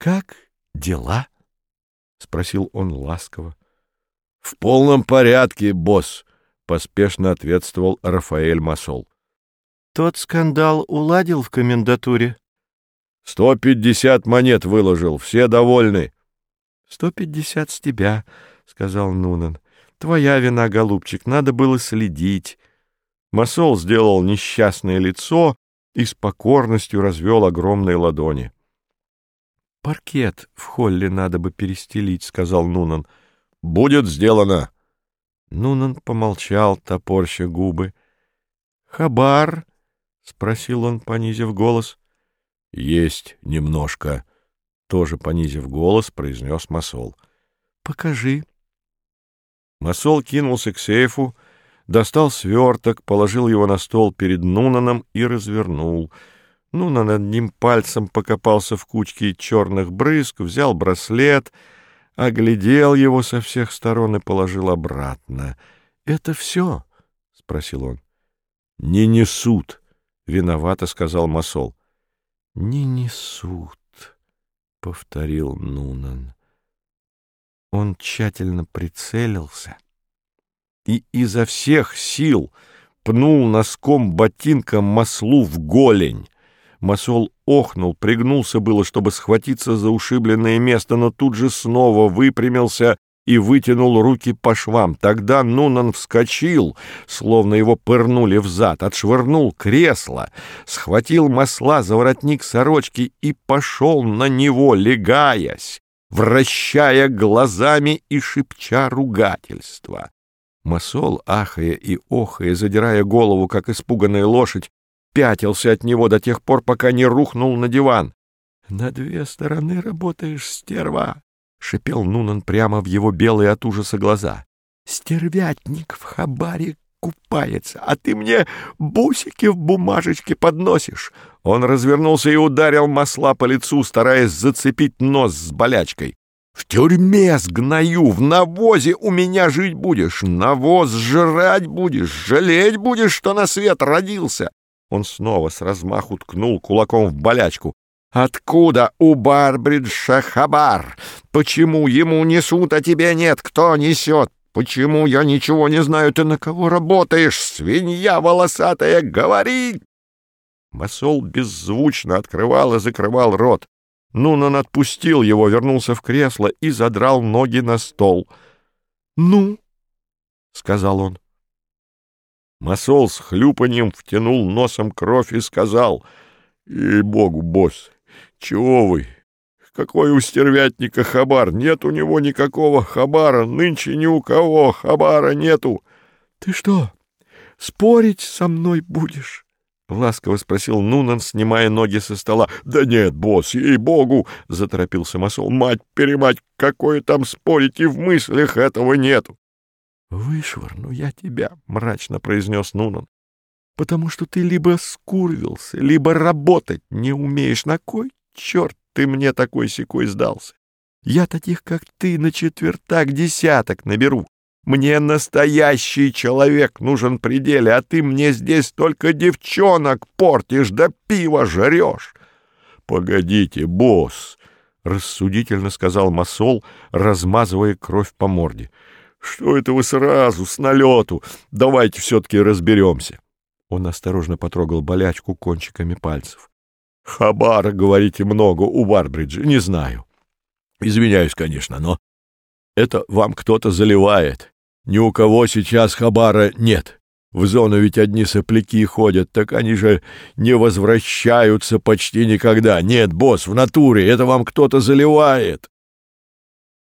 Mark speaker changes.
Speaker 1: Как дела? — спросил он ласково. — В полном порядке, босс, — поспешно ответствовал Рафаэль Масол. — Тот скандал уладил в комендатуре? 150 монет выложил, все довольны. 150 с тебя, — сказал Нунан. — Твоя вина, голубчик, надо было следить. Масол сделал несчастное лицо и с покорностью развел огромные ладони. — Паркет в холле надо бы перестелить, — сказал Нунан. — Будет сделано. Нунан помолчал, топорща губы. — Хабар? — спросил он, понизив голос. — Есть немножко, — тоже понизив голос, произнес Масол. — Покажи. Масол кинулся к сейфу, достал сверток, положил его на стол перед Нунаном и развернул. Нунан одним пальцем покопался в кучке черных брызг, взял браслет, оглядел его со всех сторон и положил обратно. — Это все? — спросил он. — Не несут, — виновато сказал Масол. — Не несут, — повторил Нунан. Он тщательно прицелился и изо всех сил пнул носком ботинка Маслу в голень. Масол охнул, пригнулся было, чтобы схватиться за ушибленное место, но тут же снова выпрямился и вытянул руки по швам. Тогда Нунан вскочил, словно его пырнули взад, отшвырнул кресло, схватил Масла за воротник сорочки и пошел на него, легаясь, вращая глазами и шепча ругательства. Масол, ахая и охая, задирая голову, как испуганная лошадь, пятился от него до тех пор, пока не рухнул на диван. — На две стороны работаешь, стерва! — шипел Нунан прямо в его белые от ужаса глаза. — Стервятник в хабаре купается, а ты мне бусики в бумажечке подносишь. Он развернулся и ударил Масла по лицу, стараясь зацепить нос с болячкой. — В тюрьме сгною, в навозе у меня жить будешь, навоз жрать будешь, жалеть будешь, что на свет родился. Он снова с размаху ткнул кулаком в болячку. — Откуда у Барбриджа хабар? Почему ему несут, а тебе нет? Кто несет? Почему я ничего не знаю? Ты на кого работаешь, свинья волосатая? Говори! Масол беззвучно открывал и закрывал рот. Нунан отпустил его, вернулся в кресло и задрал ноги на стол. — Ну? — сказал он. Масол с хлюпаньем втянул носом кровь и сказал: — Ей-богу, босс, чего вы? Какой у стервятника хабар? Нет у него никакого хабара, нынче ни у кого хабара нету. — Ты что, спорить со мной будешь? — ласково спросил Нунан, снимая ноги со стола. — Да нет, босс, ей-богу, — заторопился Масол. — Мать-перемать, какое там спорить, и в мыслях этого нету. — Вышвырну я тебя, — мрачно произнес Нунан, — потому что ты либо скурвился, либо работать не умеешь. На кой черт ты мне такой-сякой сдался? Я таких, как ты, на четвертак десяток наберу. Мне настоящий человек нужен при деле, а ты мне здесь только девчонок портишь да пиво жрешь. — Погодите, босс, — рассудительно сказал Масол, размазывая кровь по морде. — Что это вы сразу, с налету? Давайте все-таки разберемся. Он осторожно потрогал болячку кончиками пальцев. — Хабара, говорите, много у Барбриджа, не знаю. Извиняюсь, конечно, но это вам кто-то заливает. Ни у кого сейчас хабара нет. В зону ведь одни сопляки ходят, так они же не возвращаются почти никогда. Нет, босс, в натуре, это вам кто-то заливает.